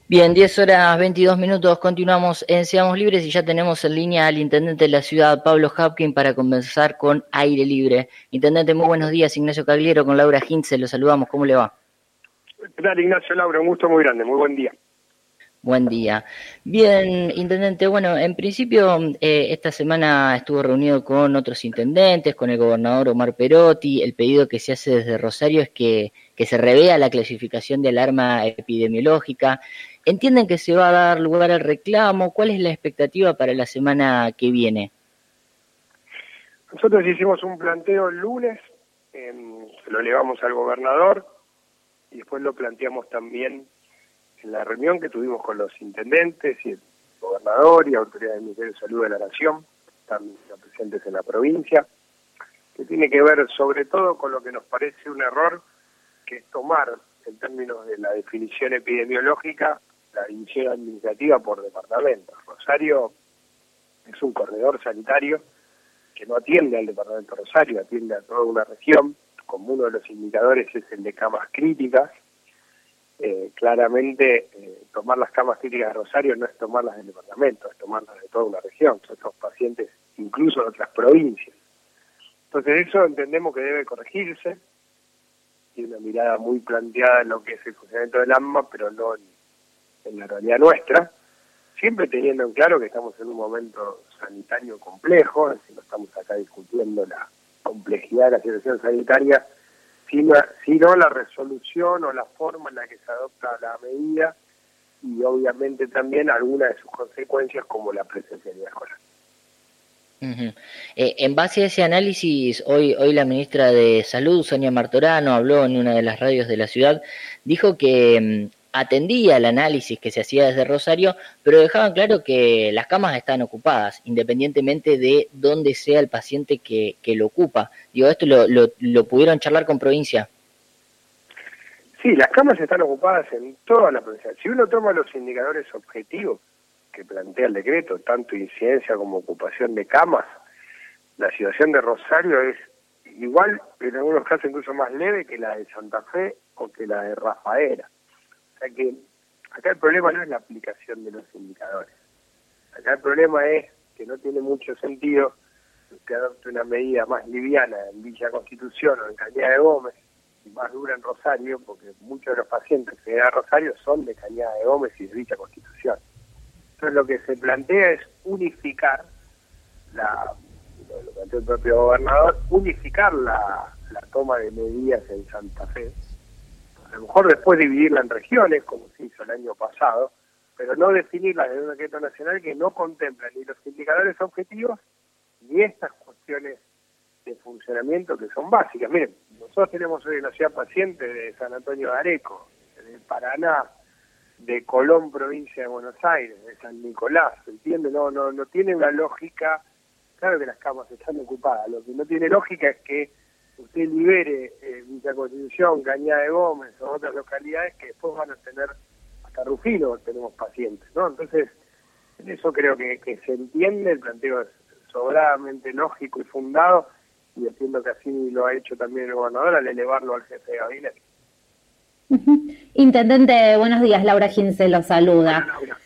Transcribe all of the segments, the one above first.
Bien, 10 horas 22 minutos, continuamos en Seamos Libres y ya tenemos en línea al intendente de la ciudad, Pablo Hapkin, para conversar con Aire Libre. Intendente, muy buenos días, Ignacio Cagliero con Laura Hintze, lo saludamos, ¿cómo le va? ¿Qué tal, Ignacio? Laura, un gusto muy grande, muy buen día. Buen día. Bien, intendente, bueno, en principio esta semana estuvo reunido con otros intendentes, con el gobernador Omar Perotti. El pedido que se hace desde Rosario es que se revea la clasificación de alarma epidemiológica. ¿Entienden que se va a dar lugar al reclamo? ¿Cuál es la expectativa para la semana que viene? Nosotros hicimos un planteo el lunes, se lo elevamos al gobernador y después lo planteamos también en la reunión que tuvimos con los intendentes y el gobernador y autoridades del Ministerio de Salud de la Nación, que están presentes en la provincia, que tiene que ver sobre todo con lo que nos parece un error, que es tomar, en términos de la definición epidemiológica, la división administrativa por departamento. Rosario es un corredor sanitario que no atiende al departamento de Rosario, atiende a toda una región, como uno de los indicadores es el de camas críticas. Claramente tomar las camas críticas de Rosario no es tomarlas del departamento, es tomarlas de toda una región, son pacientes incluso de otras provincias. Entonces eso entendemos que debe corregirse, tiene una mirada muy planteada en lo que es el funcionamiento del AMBA, pero no en la realidad nuestra, siempre teniendo en claro que estamos en un momento sanitario complejo, es decir, no estamos acá discutiendo la complejidad de la situación sanitaria, sino la resolución o la forma en la que se adopta la medida y obviamente también algunas de sus consecuencias como la presencialidad escolar. Uh-huh. En base a ese análisis, hoy la ministra de Salud, Sonia Martorano, habló en una de las radios de la ciudad, dijo que atendía el análisis que se hacía desde Rosario, pero dejaban claro que las camas están ocupadas, independientemente de dónde sea el paciente que lo ocupa. Digo, ¿esto lo pudieron charlar con provincia? Sí, las camas están ocupadas en toda la provincia. Si uno toma los indicadores objetivos que plantea el decreto, tanto incidencia como ocupación de camas, la situación de Rosario es igual, en algunos casos incluso más leve que la de Santa Fe o que la de Rafaela. O sea que acá el problema no es la aplicación de los indicadores. Acá el problema es que no tiene mucho sentido que adopte una medida más liviana en Villa Constitución o en Cañada de Gómez y más dura en Rosario, porque muchos de los pacientes que llegan a Rosario son de Cañada de Gómez y de Villa Constitución. Entonces lo que se plantea es unificar, lo planteó el propio gobernador, unificar la toma de medidas en Santa Fe. A lo mejor después dividirla en regiones, como se hizo el año pasado, pero no definirla en un decreto nacional que no contempla ni los indicadores objetivos ni estas cuestiones de funcionamiento que son básicas. Miren, nosotros tenemos hoy una ciudad paciente de San Antonio de Areco, de Paraná, de Colón, provincia de Buenos Aires, de San Nicolás, ¿entiende? No tiene una lógica. Claro que las camas están ocupadas, lo que no tiene lógica es que usted libere Villa Constitución, Cañada de Gómez o otras localidades que después van a tener, hasta Rufino tenemos pacientes, ¿no? Entonces, en eso creo que se entiende, el planteo es sobradamente lógico y fundado, y entiendo que así lo ha hecho también el gobernador al elevarlo al jefe de gabinete. Intendente, buenos días, Laura Hintze lo saluda.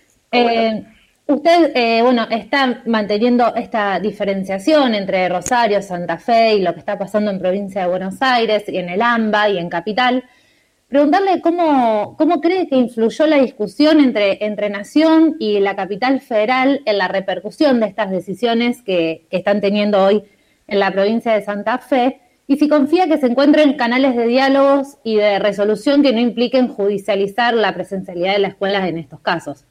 Usted, está manteniendo esta diferenciación entre Rosario, Santa Fe y lo que está pasando en provincia de Buenos Aires y en el AMBA y en Capital. Preguntarle cómo cree que influyó la discusión entre Nación y la capital federal en la repercusión de estas decisiones que están teniendo hoy en la provincia de Santa Fe, y si confía que se encuentren canales de diálogos y de resolución que no impliquen judicializar la presencialidad de las escuelas en estos casos.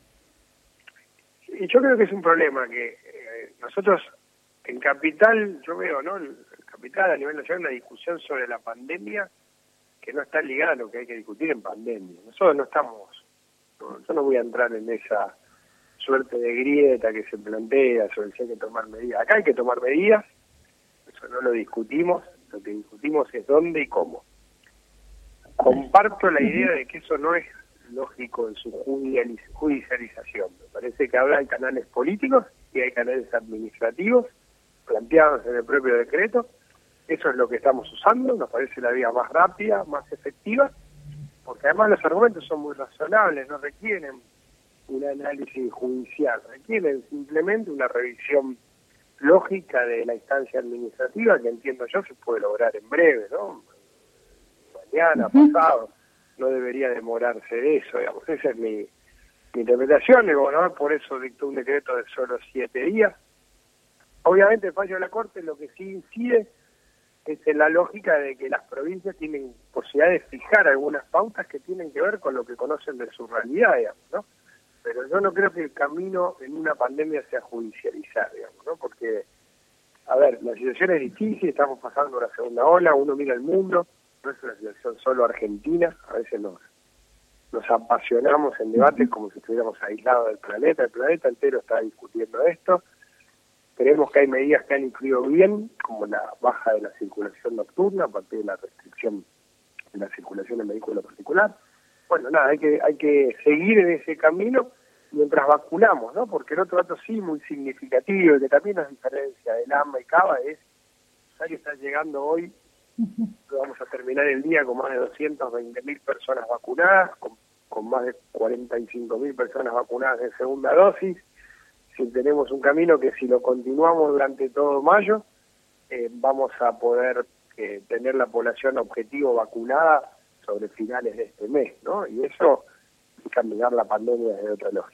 Y yo creo que es un problema que nosotros en Capital, yo veo, ¿no? En Capital a nivel nacional una discusión sobre la pandemia que no está ligada a lo que hay que discutir en pandemia. Nosotros no estamos, yo no voy a entrar en esa suerte de grieta que se plantea sobre si hay que tomar medidas. Acá hay que tomar medidas, eso no lo discutimos, lo que discutimos es dónde y cómo. Comparto la idea de que eso no es lógico en su judicialización. Me parece que hay canales políticos y hay canales administrativos planteados en el propio decreto. Eso es lo que estamos usando, nos parece la vía más rápida, más efectiva, porque además los argumentos son muy razonables, no requieren un análisis judicial, requieren simplemente una revisión lógica de la instancia administrativa, que entiendo yo se puede lograr en breve, ¿no? Mañana, pasado, no debería demorarse eso, digamos. Esa es mi interpretación. El gobernador por eso dictó un decreto de solo 7 días. Obviamente el fallo de la Corte lo que sí incide es en la lógica de que las provincias tienen posibilidad de fijar algunas pautas que tienen que ver con lo que conocen de su realidad, digamos, ¿no? Pero yo no creo que el camino en una pandemia sea judicializar, digamos, ¿no? Porque, a ver, la situación es difícil, estamos pasando una segunda ola, uno mira el mundo, no es una situación solo argentina, a veces nos apasionamos en debates como si estuviéramos aislados del planeta, el planeta entero está discutiendo esto. Creemos que hay medidas que han influido bien, como la baja de la circulación nocturna a partir de la restricción de la circulación en vehículo particular. Bueno, nada, hay que seguir en ese camino mientras vacunamos, ¿no? Porque el otro dato sí muy significativo, y que también nos diferencia del AMBA y CABA, es que está llegando hoy, vamos a terminar el día con más de 220.000 personas vacunadas, con más de 45.000 personas vacunadas de segunda dosis. Si tenemos un camino que si lo continuamos durante todo mayo, vamos a poder tener la población objetivo vacunada sobre finales de este mes, ¿no? Y eso es caminar la pandemia desde otra lógica.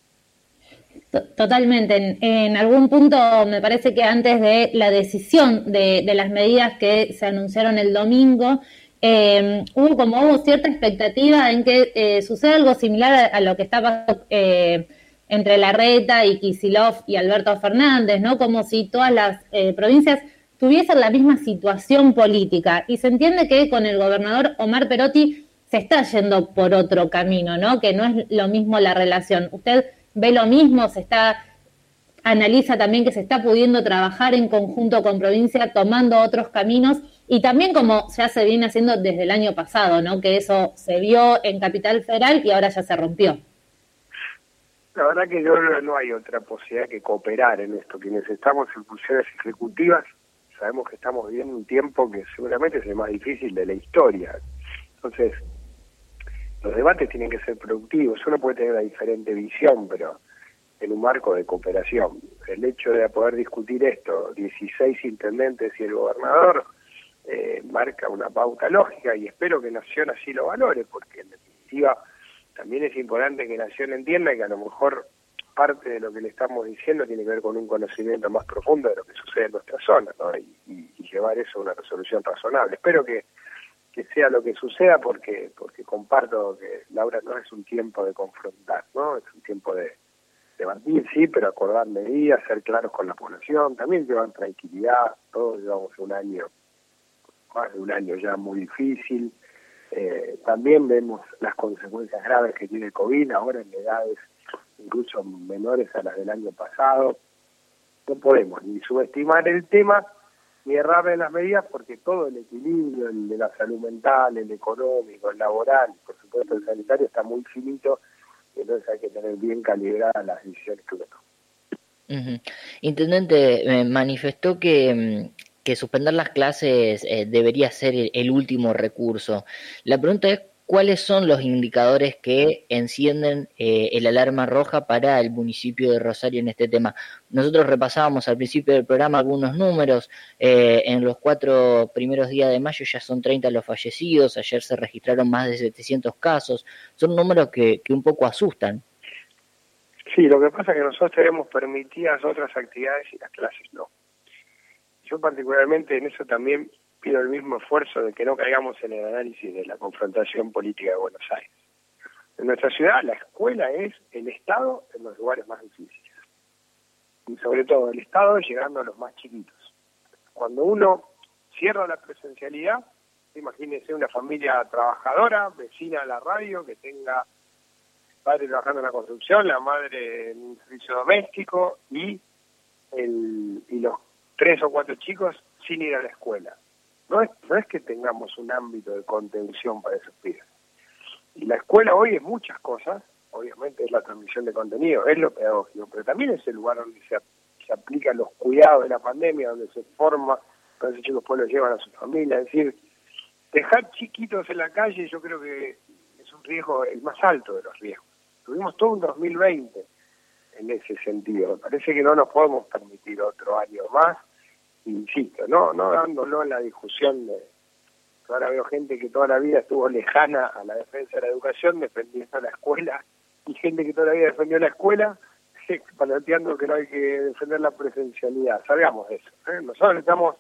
Totalmente. En algún punto me parece que antes de la decisión de las medidas que se anunciaron el domingo, hubo como cierta expectativa en que suceda algo similar a lo que está pasando entre Larreta y Kicillof y Alberto Fernández, ¿no? Como si todas las provincias tuviesen la misma situación política. Y se entiende que con el gobernador Omar Perotti se está yendo por otro camino, ¿no? Que no es lo mismo la relación. ¿Usted ve lo mismo? Analiza también que se está pudiendo trabajar en conjunto con provincia, tomando otros caminos, y también como ya se viene haciendo desde el año pasado, ¿no? Que eso se vio en Capital Federal y ahora ya se rompió. La verdad que no hay otra posibilidad que cooperar en esto. Quienes estamos en funciones ejecutivas sabemos que estamos viviendo un tiempo que seguramente es el más difícil de la historia. Entonces, los debates tienen que ser productivos. Uno puede tener una diferente visión, pero en un marco de cooperación. El hecho de poder discutir esto, 16 intendentes y el gobernador, marca una pauta lógica, y espero que Nación así lo valore, porque en definitiva también es importante que Nación entienda que a lo mejor parte de lo que le estamos diciendo tiene que ver con un conocimiento más profundo de lo que sucede en nuestra zona, ¿no? Y llevar eso a una resolución razonable. Espero que sea lo que suceda, porque comparto que, Laura, no es un tiempo de confrontar, ¿no? Es un tiempo de debatir, sí, pero acordar medidas, ser claros con la población, también llevar tranquilidad. Todos llevamos más de un año ya muy difícil. También vemos las consecuencias graves que tiene el COVID, ahora en edades incluso menores a las del año pasado. No podemos ni subestimar el tema ni errar en las medidas, porque todo el equilibrio, el de la salud mental, el económico, el laboral, por supuesto el sanitario, está muy finito, y entonces hay que tener bien calibradas las decisiones que uno toma. Intendente, manifestó que suspender las clases debería ser el último recurso. La pregunta es, ¿cuáles son los indicadores que encienden el alarma roja para el municipio de Rosario en este tema? Nosotros repasábamos al principio del programa algunos números. En los 4 primeros días de mayo ya son 30 los fallecidos, ayer se registraron más de 700 casos. Son números que un poco asustan. Sí, lo que pasa es que nosotros tenemos permitidas otras actividades y las clases no. Yo particularmente en eso también pido el mismo esfuerzo de que no caigamos en el análisis de la confrontación política de Buenos Aires. En nuestra ciudad la escuela es el Estado en los lugares más difíciles. Y sobre todo el Estado llegando a los más chiquitos. Cuando uno cierra la presencialidad, imagínense una familia trabajadora, vecina a la radio, que tenga padre trabajando en la construcción, la madre en un servicio doméstico y los 3 o 4 chicos sin ir a la escuela. No es que tengamos un ámbito de contención para esos pibes. Y la escuela hoy es muchas cosas, obviamente es la transmisión de contenido, es lo pedagógico, pero también es el lugar donde se aplican los cuidados de la pandemia, donde se forma, donde esos chicos después los llevan a su familia. Es decir, dejar chiquitos en la calle yo creo que es un riesgo, el más alto de los riesgos. tuvimos todo un 2020 en ese sentido. Me parece que no nos podemos permitir otro año más, insisto, no dándolo en la discusión de... Ahora veo gente que toda la vida estuvo lejana a la defensa de la educación, defendiendo la escuela, y gente que toda la vida defendió la escuela, planteando que no hay que defender la presencialidad. Salgamos de eso. Nosotros necesitamos,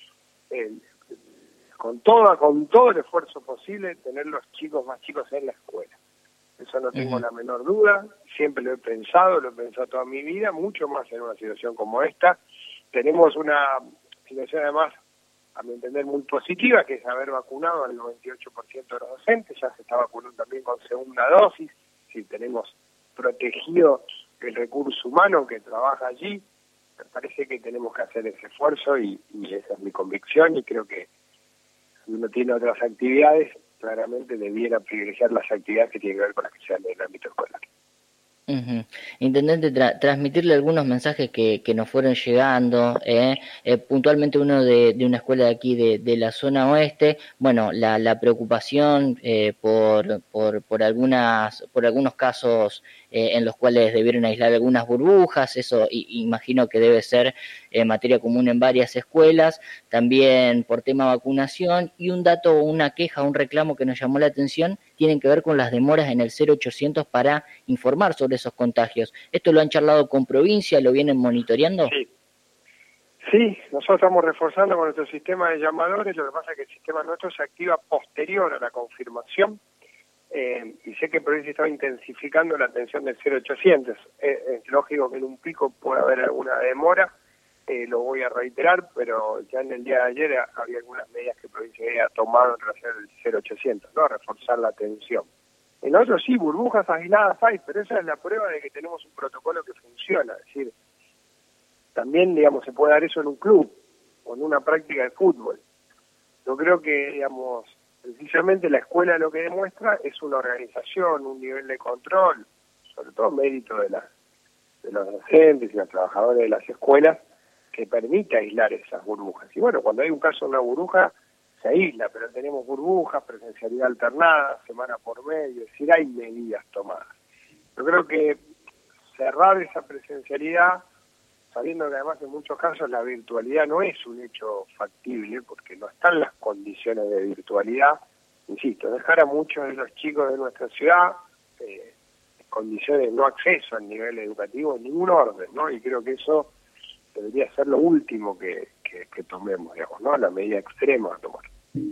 con todo el esfuerzo posible, tener los chicos más chicos en la escuela. Eso no tengo la menor duda, siempre lo he pensado toda mi vida, mucho más en una situación como esta. Tenemos una situación además, a mi entender, muy positiva, que es haber vacunado al 98% de los docentes, ya se está vacunando también con segunda dosis, si tenemos protegido el recurso humano que trabaja allí. Me parece que tenemos que hacer ese esfuerzo y esa es mi convicción, y creo que si uno tiene otras actividades, claramente debiera privilegiar las actividades que tienen que ver con las que sean en el ámbito escolar. Intendente, transmitirle algunos mensajes que nos fueron llegando, puntualmente uno de una escuela de aquí de la zona oeste. Bueno, la preocupación por algunos casos en los cuales debieron aislar algunas burbujas, eso imagino que debe ser materia común en varias escuelas, también por tema vacunación, y un dato, una queja, un reclamo que nos llamó la atención, tienen que ver con las demoras en el 0800 para informar sobre esos contagios. ¿Esto lo han charlado con provincia, lo vienen monitoreando? Sí, nosotros estamos reforzando con nuestro sistema de llamadores, lo que pasa es que el sistema nuestro se activa posterior a la confirmación, y sé que provincia estaba intensificando la atención del 0800. Es lógico que en un pico puede haber alguna demora, lo voy a reiterar, pero ya en el día de ayer había algunas medidas que provincia había tomado en relación al 0800, ¿no? Reforzar la atención. En otros sí, burbujas aisladas hay, pero esa es la prueba de que tenemos un protocolo que funciona. Es decir, también, digamos, se puede dar eso en un club o en una práctica de fútbol. Yo creo que, digamos, precisamente la escuela lo que demuestra es una organización, un nivel de control, sobre todo mérito de los docentes y los trabajadores de las escuelas, que permite aislar esas burbujas. Y bueno, cuando hay un caso de una burbuja, se aísla, pero tenemos burbujas, presencialidad alternada, semana por medio, es decir, hay medidas tomadas. Yo creo que cerrar esa presencialidad, sabiendo que además en muchos casos la virtualidad no es un hecho factible, porque no están las condiciones de virtualidad, insisto, dejar a muchos de los chicos de nuestra ciudad condiciones de no acceso al nivel educativo en ningún orden, ¿no? Y creo que eso debería ser lo último que tomemos, digamos, ¿no? La medida extrema a tomar.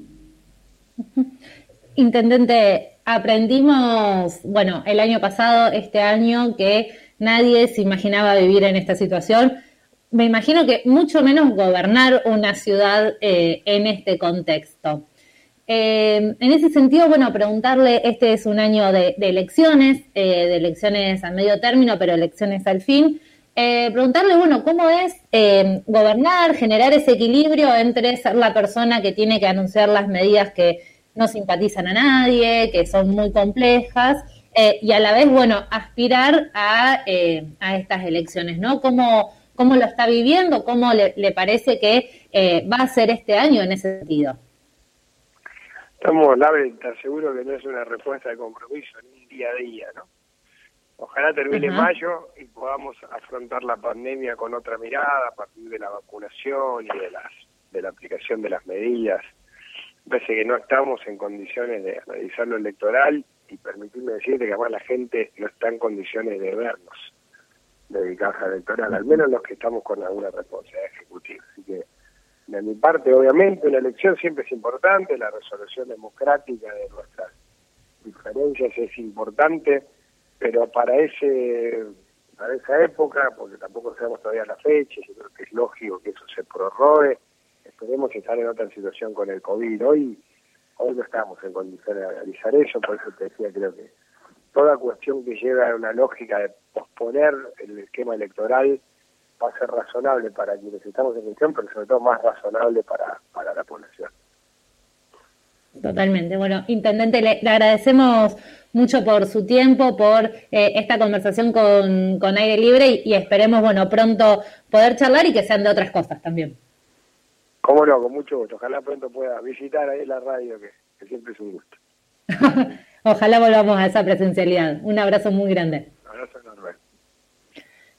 Intendente, aprendimos, bueno, el año pasado, este año, que nadie se imaginaba vivir en esta situación. Me imagino que mucho menos gobernar una ciudad en este contexto. En ese sentido, bueno, preguntarle, este es un año de elecciones a medio término, pero elecciones al fin. Preguntarle, bueno, ¿cómo es gobernar, generar ese equilibrio entre ser la persona que tiene que anunciar las medidas que no simpatizan a nadie, que son muy complejas, y a la vez, bueno, aspirar a estas elecciones, ¿no? ¿Cómo lo está viviendo? ¿Cómo le parece que va a ser este año en ese sentido? Estamos, Laura, te aseguro que no es una respuesta de compromiso, ni un día a día, ¿no? Ojalá termine mayo y podamos afrontar la pandemia con otra mirada a partir de la vacunación y de la aplicación de las medidas. Parece que no estamos en condiciones de analizar lo electoral y permitirme decirte que además la gente no está en condiciones de vernos dedicados a electoral, al menos los que estamos con alguna responsabilidad ejecutiva. Así que de mi parte, obviamente, una elección siempre es importante, la resolución democrática de nuestras diferencias es importante, pero para esa época, porque tampoco sabemos todavía la fecha, yo creo que es lógico que eso se prorrogue, esperemos estar en otra situación con el COVID. Hoy no estamos en condiciones de analizar eso, por eso te decía, creo que toda cuestión que lleve a una lógica de posponer el esquema electoral va a ser razonable para quienes estamos en cuestión, pero sobre todo más razonable para la población. Totalmente. Bueno, Intendente, le agradecemos mucho por su tiempo, por esta conversación con Aire Libre y esperemos, bueno, pronto poder charlar y que sean de otras cosas también. Cómo no, con mucho gusto. Ojalá pronto pueda visitar ahí la radio, que siempre es un gusto. Ojalá volvamos a esa presencialidad. Un abrazo muy grande. Un abrazo enorme.